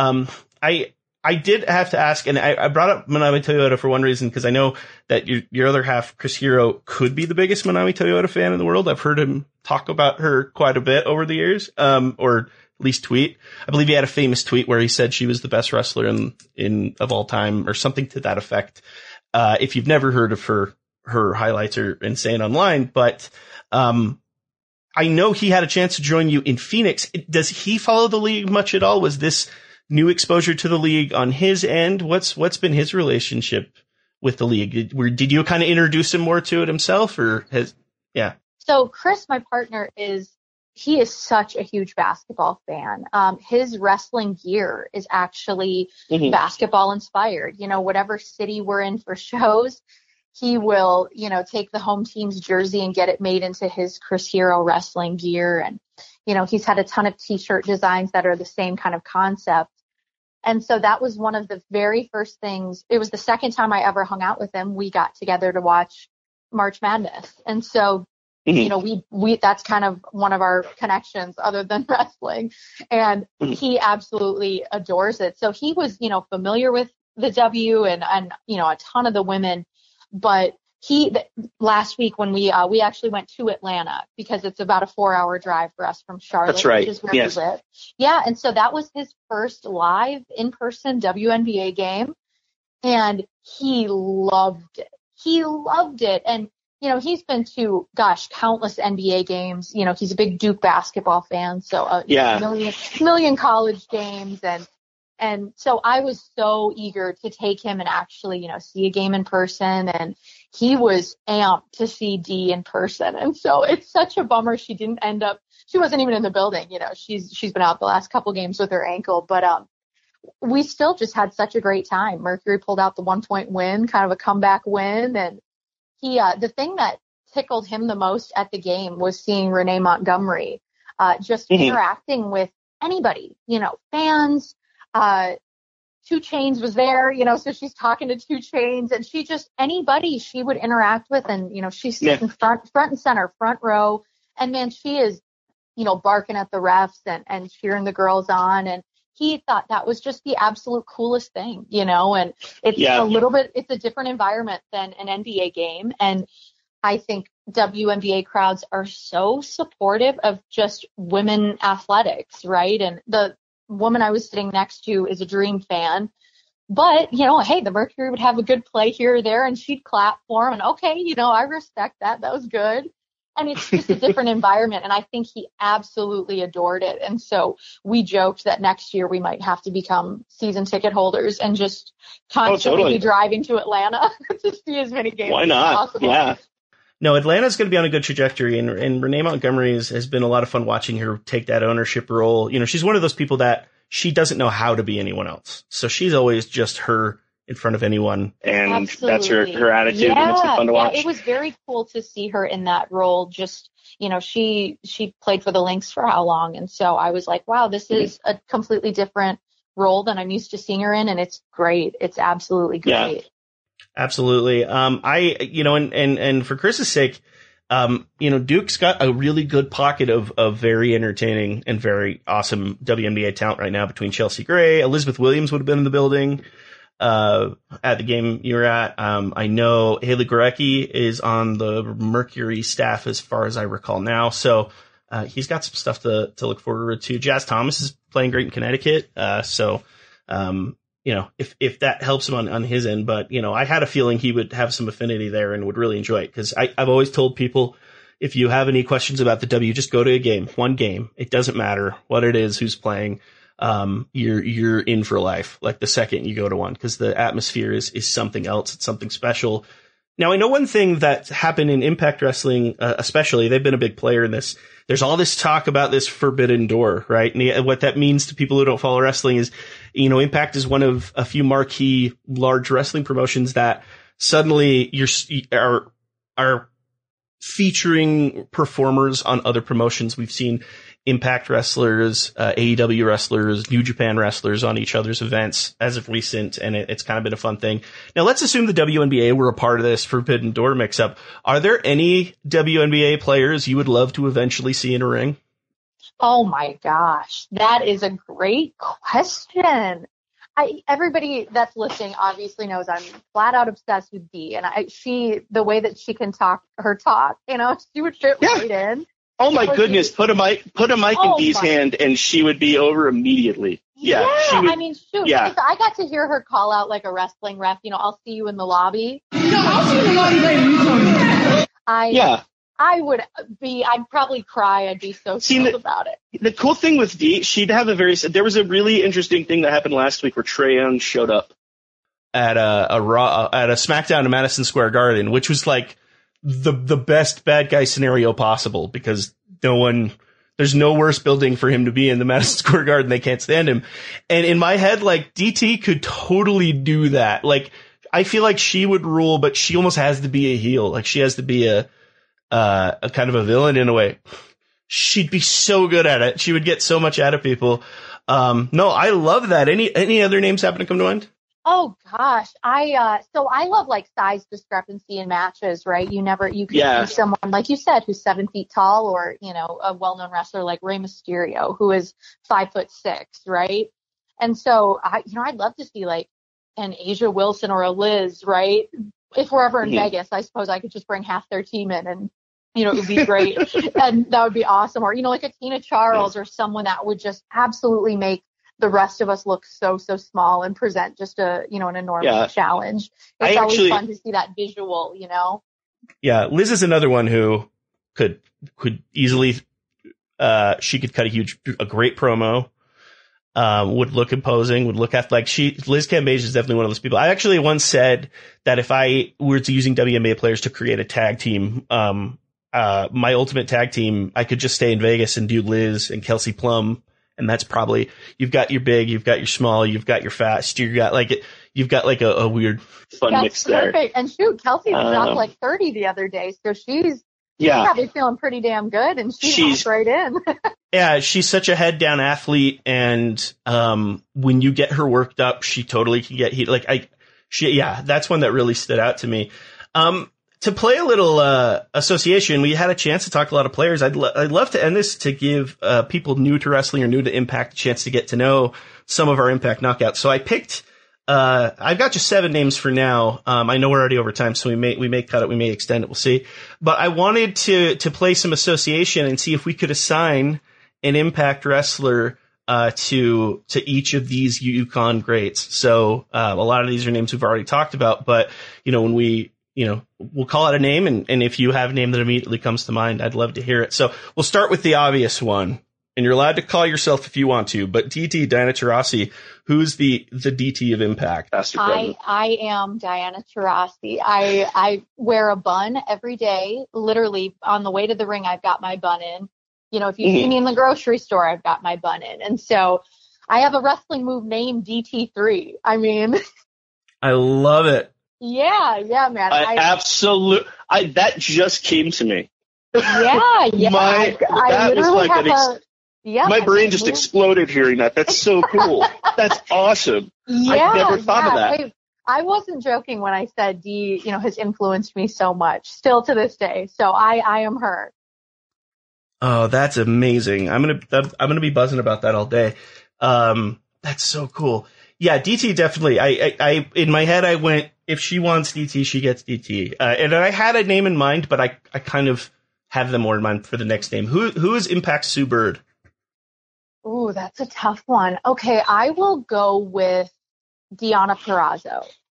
I did have to ask, and I brought up Manami Toyota for one reason, because I know that your other half, Chris Hero, could be the biggest Manami Toyota fan in the world. I've heard him talk about her quite a bit over the years, or at least tweet. I believe he had a famous tweet where he said she was the best wrestler in of all time, or something to that effect. If you've never heard of her highlights are insane online, but I know he had a chance to join you in Phoenix. Does he follow the league much at all? Was this new exposure to the league on his end? What's been his relationship with the league? Did you kind of introduce him more to it himself, or So Chris, my partner, he is such a huge basketball fan. His wrestling gear is actually basketball inspired. You know, whatever city we're in for shows, he will, you know, take the home team's jersey and get it made into his Chris Hero wrestling gear. And, you know, he's had a ton of t-shirt designs that are the same kind of concept. And so that was one of the very first things. It was the second time I ever hung out with him. We got together to watch March Madness. And so, you know, we that's kind of one of our connections other than wrestling. And he absolutely adores it. So he was, you know, familiar with the W and, you know, a ton of the women. But last week when we actually went to Atlanta, because it's about a 4-hour drive for us from Charlotte. That's right. Which is where we live. Yeah. And so that was his first live in-person WNBA game. And he loved it. And, you know, he's been to, countless NBA games. You know, he's a big Duke basketball fan. So million college games. And so I was so eager to take him and actually, you know, see a game in person. And he was amped to see Dee in person. And so it's such a bummer she wasn't even in the building. You know, she's been out the last couple games with her ankle, but we still just had such a great time. Mercury pulled out the 1-point win, kind of a comeback win. And the thing that tickled him the most at the game was seeing Renee Montgomery, just interacting with anybody, you know, fans. 2 Chainz was there, you know, so she's talking to 2 Chainz, and anybody she would interact with, and, you know, she's sitting front and center, front row, and man, she is, you know, barking at the refs and cheering the girls on, and he thought that was just the absolute coolest thing, you know, and it's it's a different environment than an NBA game, and I think WNBA crowds are so supportive of just women athletics, right? And the woman I was sitting next to is a Dream fan, but, you know, hey, the Mercury would have a good play here or there and she'd clap for him, and okay, you know, I respect that. That was good. And it's just a different environment. And I think he absolutely adored it. And so we joked that next year we might have to become season ticket holders and just constantly be driving to Atlanta to see as many games as possible. Yeah. No, Atlanta's going to be on a good trajectory, and Renee Montgomery has been a lot of fun watching her take that ownership role. You know, she's one of those people that she doesn't know how to be anyone else. So she's always just her in front of anyone. And that's her attitude, and it's been fun to watch. It was very cool to see her in that role. Just, you know, she played for the Lynx for how long? And so I was like, wow, this is a completely different role than I'm used to seeing her in, and it's great. It's absolutely great. Yeah. Absolutely. And for Chris's sake, you know, Duke's got a really good pocket of very entertaining and very awesome WNBA talent right now between Chelsea Gray. Elizabeth Williams would have been in the building at the game you were at. I know Haley Gorecki is on the Mercury staff as far as I recall now. So he's got some stuff to look forward to. Jazz Thomas is playing great in Connecticut. You know, if that helps him on his end, but, you know, I had a feeling he would have some affinity there and would really enjoy it, because I've always told people, if you have any questions about the W, just go to a game, one game. It doesn't matter what it is, who's playing. You're in for life. Like the second you go to one, because the atmosphere is something else. It's something special. Now, I know one thing that happened in Impact Wrestling, especially, they've been a big player in this. There's all this talk about this forbidden door, right? And what that means to people who don't follow wrestling is, Impact is one of a few marquee large wrestling promotions that suddenly are featuring performers on other promotions. We've seen Impact wrestlers, AEW wrestlers, New Japan wrestlers on each other's events as of recent, and it's kind of been a fun thing. Now, let's assume the WNBA were a part of this Forbidden Door mix-up. Are there any WNBA players you would love to eventually see in a ring? Oh my gosh, that is a great question. Everybody that's listening obviously knows I'm flat out obsessed with Dee, and the way that she can talk, she would fit right in. Oh my goodness! Put a mic in Dee's hand, and she would be over immediately. Yeah, she would, shoot. Yeah. I got to hear her call out like a wrestling ref. I'll see you in the lobby. I'll see you in the lobby later. I'd probably cry. I'd be so thrilled about it. The cool thing with Dee, there was a really interesting thing that happened last week where Trae Young showed up at a SmackDown in Madison Square Garden, which was like the best bad guy scenario possible, because there's no worse building for him to be in the Madison Square Garden. They can't stand him. And in my head, like, DT could totally do that. Like, I feel like she would rule, but she almost has to be a heel. Like, she has to be a kind of a villain in a way. She'd be so good at it. She would get so much out of people. No, I love that. Any other names happen to come to mind? Oh gosh, I love like size discrepancy in matches, right? You can see someone like you said who's 7 feet tall, or a well-known wrestler like Rey Mysterio who is 5'6", right? And so I'd love to see like an Asia Wilson or a Liz, right? If we're ever in Vegas, I suppose I could just bring half their team in, and it would be great, and that would be awesome. Or like a Tina Charles or someone that would just absolutely make the rest of us look so small and present just an enormous challenge. It's always fun to see that visual, Yeah, Liz is another one who could easily, she could cut a great promo, would look imposing, would look athletic. Liz Cambage is definitely one of those people. I actually once said that if I were using WNBA players to create a tag team, my ultimate tag team, I could just stay in Vegas and do Liz and Kelsey Plum. And that's probably, you've got your big, you've got your small, you've got your fast, you've got like a weird fun mix there. Perfect. And shoot, Kelsey dropped like 30 the other day, so she's probably feeling pretty damn good, and she's right in. Yeah, she's such a head down athlete, and when you get her worked up, she totally can get heat. That's one that really stood out to me. To play a little association, we had a chance to talk to a lot of players. I'd love to end this to give people new to wrestling or new to Impact a chance to get to know some of our Impact knockouts. So I picked I've got just 7 names for now. I know we're already over time, so we may cut it, we may extend it, we'll see. But I wanted to play some association and see if we could assign an Impact wrestler to each of these Yukon greats. So a lot of these are names we've already talked about, but when we'll call out a name, and if you have a name that immediately comes to mind, I'd love to hear it. So we'll start with the obvious one, and you're allowed to call yourself if you want to, but DT, Diana Taurasi, who's the DT of Impact? I am Diana Taurasi. I wear a bun every day. Literally on the way to the ring, I've got my bun in. If you see me in the grocery store, I've got my bun in. And so I have a wrestling move named DT3. I mean, I love it. Yeah, man. That just came to me. Yeah. My brain just exploded hearing that. That's so cool. That's awesome. Yeah, I never thought of that. I wasn't joking when I said Dee, has influenced me so much, still to this day. So I am her. Oh, that's amazing. I'm gonna be buzzing about that all day. That's so cool. Yeah, DT definitely. I in my head I went, if she wants DT, she gets DT. And I had a name in mind, but I kind of have them more in mind for the next name. Who is Impact Sue Bird? Ooh, that's a tough one. Okay, I will go with Deonna Purrazzo.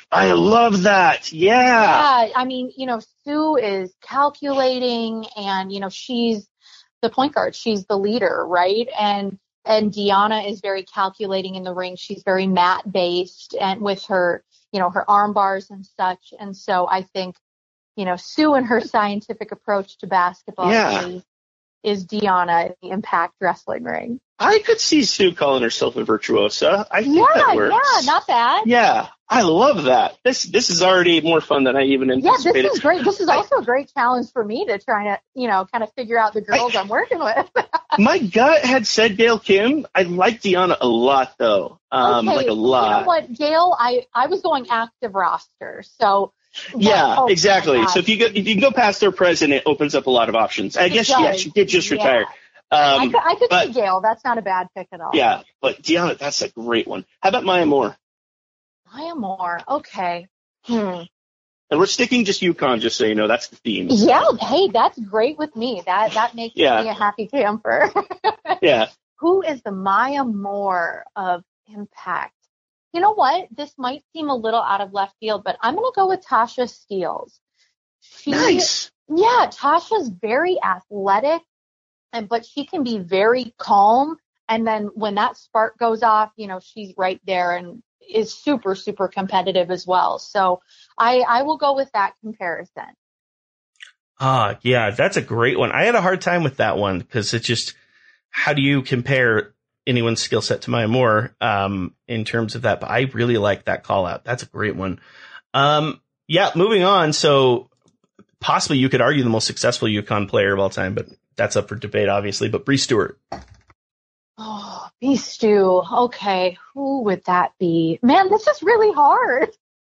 I love that. Yeah. I mean, Sue is calculating and, she's the point guard. She's the leader, right? And Deanna is very calculating in the ring. She's very mat based and with her, her arm bars and such. And so I think, Sue and her scientific approach to basketball is Deanna in the Impact Wrestling ring. I could see Sue calling herself a virtuosa. I think that works. Yeah, not bad. Yeah, I love that. This is already more fun than I even anticipated. Yeah, this is great. This is also a great challenge for me to try to, kind of figure out the girls I'm working with. My gut had said Gail Kim. I like Deanna a lot, though. Like a lot. You know what, Gail? I was going active roster, so. Yeah, exactly. So if you can go past their president, it opens up a lot of options. I guess she did just retire. I could see Gail. That's not a bad pick at all. Yeah, but Deanna, that's a great one. How about Maya Moore? Maya Moore. Okay. And we're sticking just UConn, just so you know. That's the theme. Yeah. Hey, that's great with me. That makes me a happy camper. Yeah. Who is the Maya Moore of Impact? You know what? This might seem a little out of left field, but I'm going to go with Tasha Steelz. Nice. Yeah, Tasha's very athletic, but she can be very calm. And then when that spark goes off, she's right there and is super, super competitive as well. So I will go with that comparison. Yeah, that's a great one. I had a hard time with that one because it's just, how do you compare anyone's skill set to Maya Moore in terms of that? But I really like that call out. That's a great one. Moving on. So possibly you could argue the most successful UConn player of all time, but that's up for debate, obviously. But Bree Stewart. Oh, Bree Stew. Okay. Who would that be? Man, this is really hard.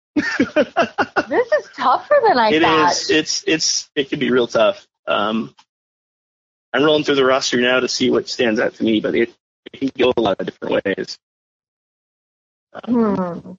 This is tougher than I thought. It is. It can be real tough. I'm rolling through the roster now to see what stands out to me, but it can go a lot of different ways. You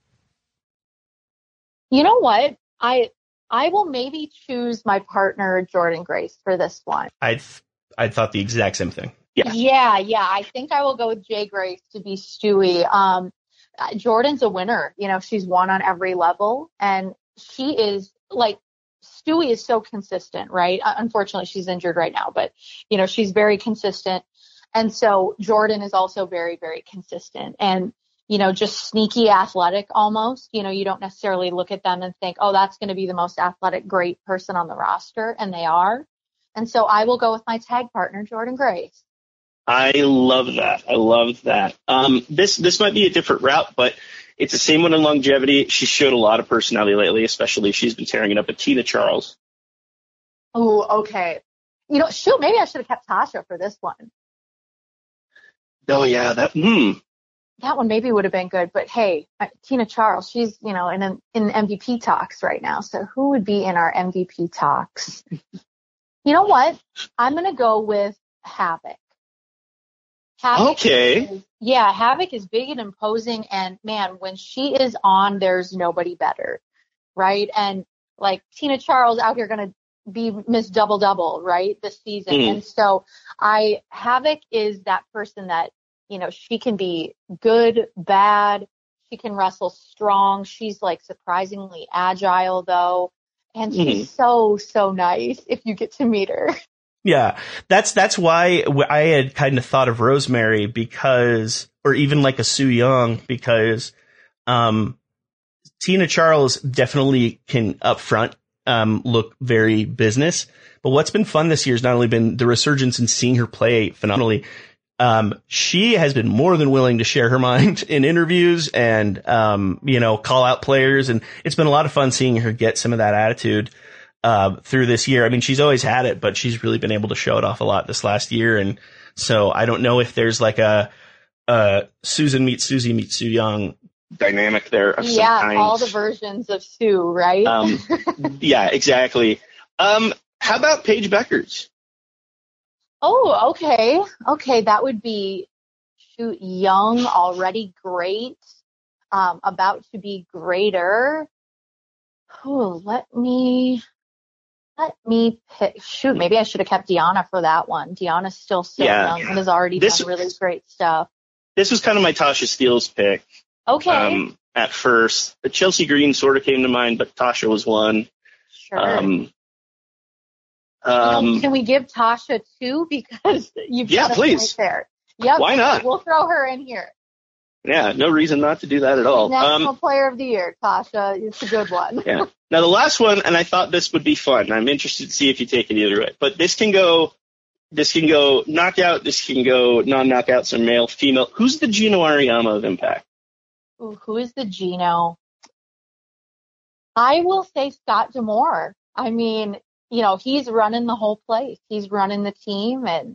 know what? I will maybe choose my partner, Jordan Grace, for this one. I thought the exact same thing. Yeah. I think I will go with Jay Grace to be Stewie. Jordan's a winner. She's won on every level, and she is like, Stewie is so consistent, right? Unfortunately, she's injured right now, but she's very consistent. And so Jordan is also very, very consistent and, just sneaky athletic almost. You don't necessarily look at them and think, oh, that's going to be the most athletic, great person on the roster. And they are. And so I will go with my tag partner, Jordan Grace. I love that. This might be a different route, but it's the same one in longevity. She showed a lot of personality lately, especially she's been tearing it up at Tina Charles. Oh, okay. Maybe I should have kept Tasha for this one. Oh, yeah. That one maybe would have been good. But, hey, Tina Charles, she's, in MVP talks right now. So who would be in our MVP talks? You know what? I'm going to go with Havoc. Okay. Havoc is big and imposing. And, man, when she is on, there's nobody better, right? And, like, Tina Charles out here going to be Miss Double-Double, right, this season. And so Havoc is that person that, she can be good, bad. She can wrestle strong. She's like surprisingly agile though. And she's so, so nice if you get to meet her. Yeah. That's why I had kind of thought of Rosemary or even like a Sue Young, because, Tina Charles definitely can up front, look very business, but what's been fun this year has not only been the resurgence in seeing her play phenomenally. She has been more than willing to share her mind in interviews and, call out players. And it's been a lot of fun seeing her get some of that attitude, through this year. I mean, she's always had it, but she's really been able to show it off a lot this last year. And so I don't know if there's like a Susan meets Susie meets Sue Young dynamic there of some kind. All the versions of Sue, right? Yeah, exactly. How about Paige Beckers? Oh, okay. Okay, that would be young, already great, about to be greater. Oh, let me pick. Shoot, maybe I should have kept Deanna for that one. Deanna's still so young and has already done really great stuff. This was kind of my Tasha Steelz pick. Okay. at first. Chelsea Green sort of came to mind, but Tasha was one. Sure. Can we give Tasha 2 because you've got a point there? Yep. Why not? We'll throw her in here. Yeah, no reason not to do that at all. National Player of the Year, Tasha. It's a good one. Yeah. Now the last one, and I thought this would be fun. I'm interested to see if you take it either way. But this can go knockout. This can go non-knockout. So male, female. Who's the Gino Auriemma of Impact? Ooh, who is the Gino? I will say Scott D'Amore. I mean, he's running the whole place. He's running the team, and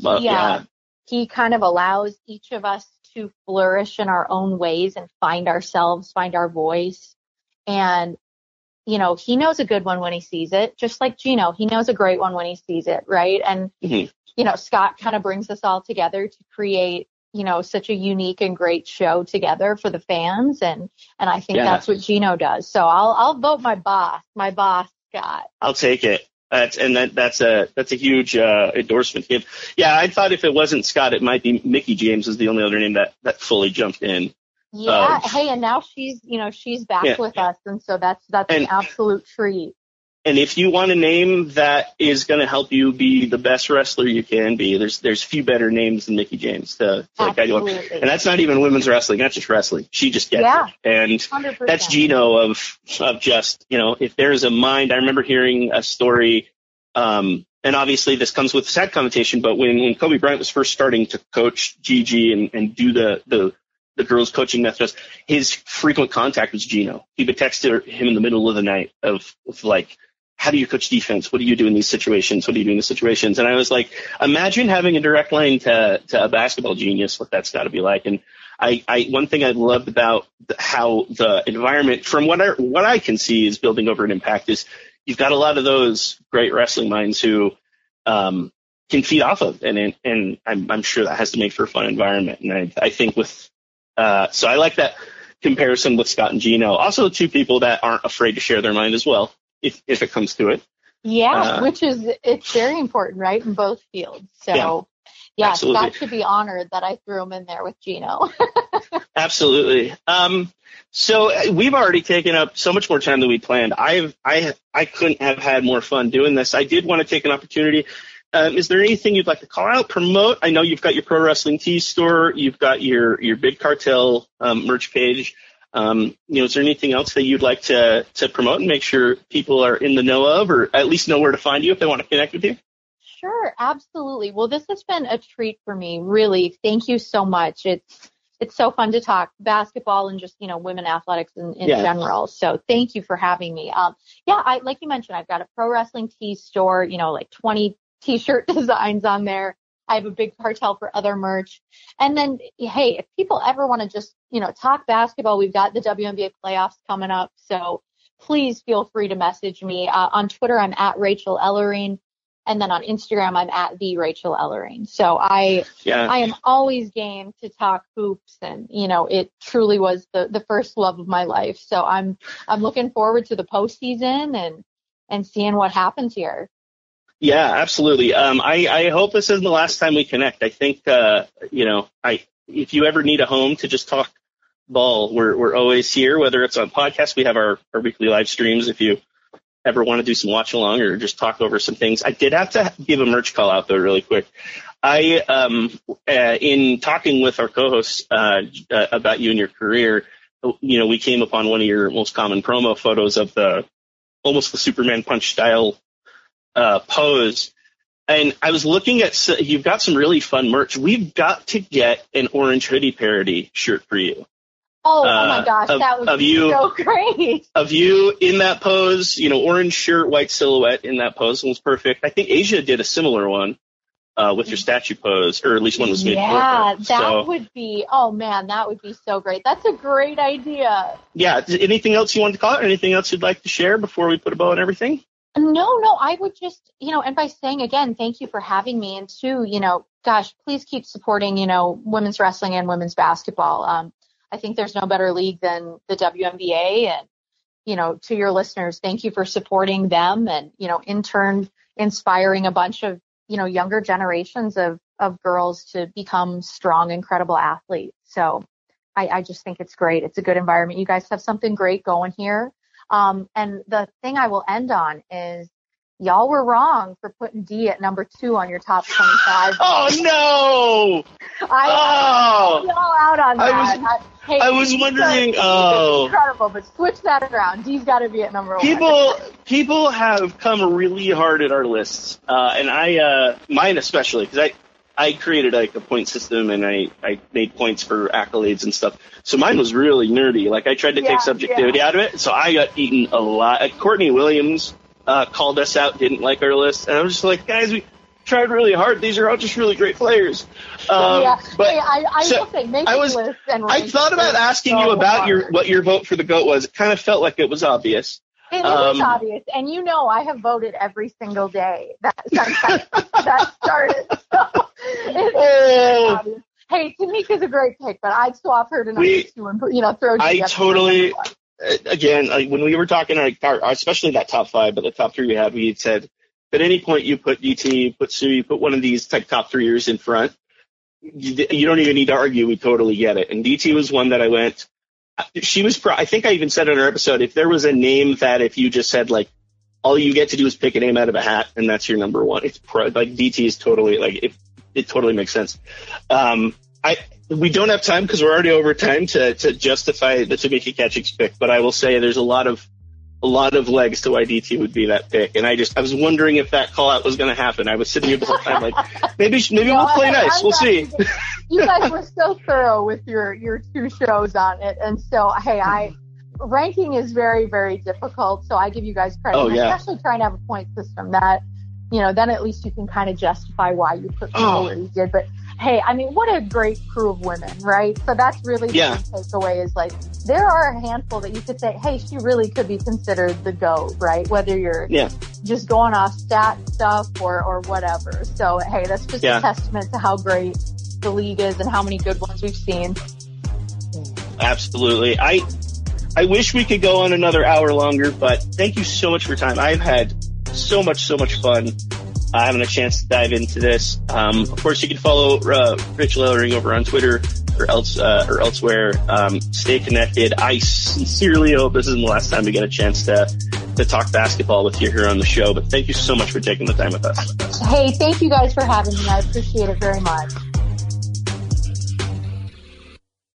he kind of allows each of us to flourish in our own ways and find ourselves, find our voice. And, he knows a good one when he sees it, just like Gino. He knows a great one when he sees it, right? And, Scott kind of brings us all together to create, such a unique and great show together for the fans. And I think that's what Gino does. So I'll vote my boss, Scott. I'll take it. That's a huge endorsement. Yeah, I thought if it wasn't Scott, it might be Mickie James is the only other name that fully jumped in. Yeah. Hey, and now she's back with us, and so that's an absolute treat. And if you want a name that is going to help you be the best wrestler you can be, there's few better names than Mickie James to guide you on. And that's not even women's wrestling. That's just wrestling. She just gets it. And 100%. That's Gino of just, if there's a mind. I remember hearing a story, and obviously this comes with sad connotation, but when Kobe Bryant was first starting to coach Gigi and do the girls coaching methods, his frequent contact was Gino. He would text him in the middle of the night of like, how do you coach defense? What do you do in these situations? What do you do in these situations? And I was like, imagine having a direct line to a basketball genius, what that's got to be like. And one thing I loved about how the environment, from what I can see, is building over an Impact is you've got a lot of those great wrestling minds who can feed off of, and I'm sure that has to make for a fun environment. And I think so I like that comparison with Scott and Gino. Also, two people that aren't afraid to share their mind as well, if it comes to it. Yeah, it's very important, right, in both fields. So, yeah Scott should be honored that I threw him in there with Gino. Absolutely. So we've already taken up so much more time than we planned. I couldn't have had more fun doing this. I did want to take an opportunity. Is there anything you'd like to call out, promote? I know you've got your Pro Wrestling Tees store. You've got your Big Cartel merch page. Is there anything else that you'd like to promote and make sure people are in the know of, or at least know where to find you if they want to connect with you? Sure, absolutely. Well, this has been a treat for me, really. Thank you so much. It's so fun to talk basketball and just, women athletics in general. So thank you for having me. Like you mentioned, I've got a Pro Wrestling Tees store, like 20 T-shirt designs on there. I have a Big Cartel for other merch. And then, hey, if people ever want to just, talk basketball, we've got the WNBA playoffs coming up. So please feel free to message me. On Twitter, I'm at Rachel Ellering. And then on Instagram, I'm at the Rachel Ellering. So I am always game to talk hoops. And, it truly was the first love of my life. So I'm looking forward to the postseason and seeing what happens here. Yeah, absolutely. I hope this isn't the last time we connect. I think, if you ever need a home to just talk ball, we're always here, whether it's on podcasts. We have our weekly live streams if you ever want to do some watch along or just talk over some things. I did have to give a merch call out though really quick. In talking with our co-hosts about you and your career, we came upon one of your most common promo photos of almost the Superman punch style pose. And I was looking at, you've got some really fun merch. We've got to get an Orange Hoodie parody shirt for you. Oh my gosh, that would be so great. Of you in that pose, orange shirt, white silhouette in that pose was perfect. I think Asia did a similar one with your statue pose, or at least one was made for her. Yeah, that would be so great. That's a great idea. Yeah, anything else you wanted to call it? Anything else you'd like to share before we put a bow on everything? No, I would just, and by saying again, thank you for having me. And two, please keep supporting, women's wrestling and women's basketball. I think there's no better league than the WNBA. And, to your listeners, thank you for supporting them and, in turn, inspiring a bunch of, younger generations of girls to become strong, incredible athletes. So I just think it's great. It's a good environment. You guys have something great going here. And the thing I will end on is y'all were wrong for putting D at number 2 on your top 25. Oh, no! I y'all out on that. I was wondering. It's incredible, but switch that around. D's got to be at number 1. People have come really hard at our lists, and mine especially, because I created like a point system and I made points for accolades and stuff. So mine was really nerdy. Like I tried to take subjectivity out of it. So I got eaten a lot. Courtney Williams called us out, didn't like our list. And I was just like, guys, we tried really hard. These are all just really great players. But hey, I will say, make a list and I thought about asking you about what your vote for the GOAT was. It kind of felt like it was obvious. It is obvious, and you know I have voted every single day that started. So it's obvious. Hey, Tamika's a great pick, but I'd swap her to number 2 and throw. I totally. Again, when we were talking, especially that top 5, but the top 3 we had, we had said at any point you put DT, you put Sue, you put one of these top 3ers in front. You don't even need to argue. We totally get it. And DT was one that I went. She was. I think I even said in our episode, if there was a name that if you just said like all you get to do is pick a name out of a hat and that's your number 1, it's like DT is totally like it totally makes sense. We don't have time because we're already over time to justify the Tamika Catchings pick, but I will say there's a lot of legs to why DT would be that pick, and I was wondering if that call out was going to happen. I was sitting here the whole time like maybe we'll play nice. We'll see. You guys were so thorough with your 2 shows on it, and so hey, ranking is very, very difficult, so I give you guys credit. Especially trying to have a point system that then at least you can kind of justify why you put people where you did. But hey, I mean, what a great crew of women, right? So that's really the big takeaway is like there are a handful that you could say, hey, she really could be considered the GOAT, right? Whether you're just going off stat stuff or whatever. So hey, that's just a testament to how great the league is and how many good ones we've seen. Absolutely. I wish we could go on another hour longer, but thank you so much for your time. I've had so much fun having a chance to dive into this. Of course, you can follow Rachel Ellering over on Twitter or elsewhere. Stay connected. I sincerely hope this isn't the last time we get a chance to talk basketball with you here on the show. But thank you so much for taking the time with us. Hey, thank you guys for having me. I appreciate it very much.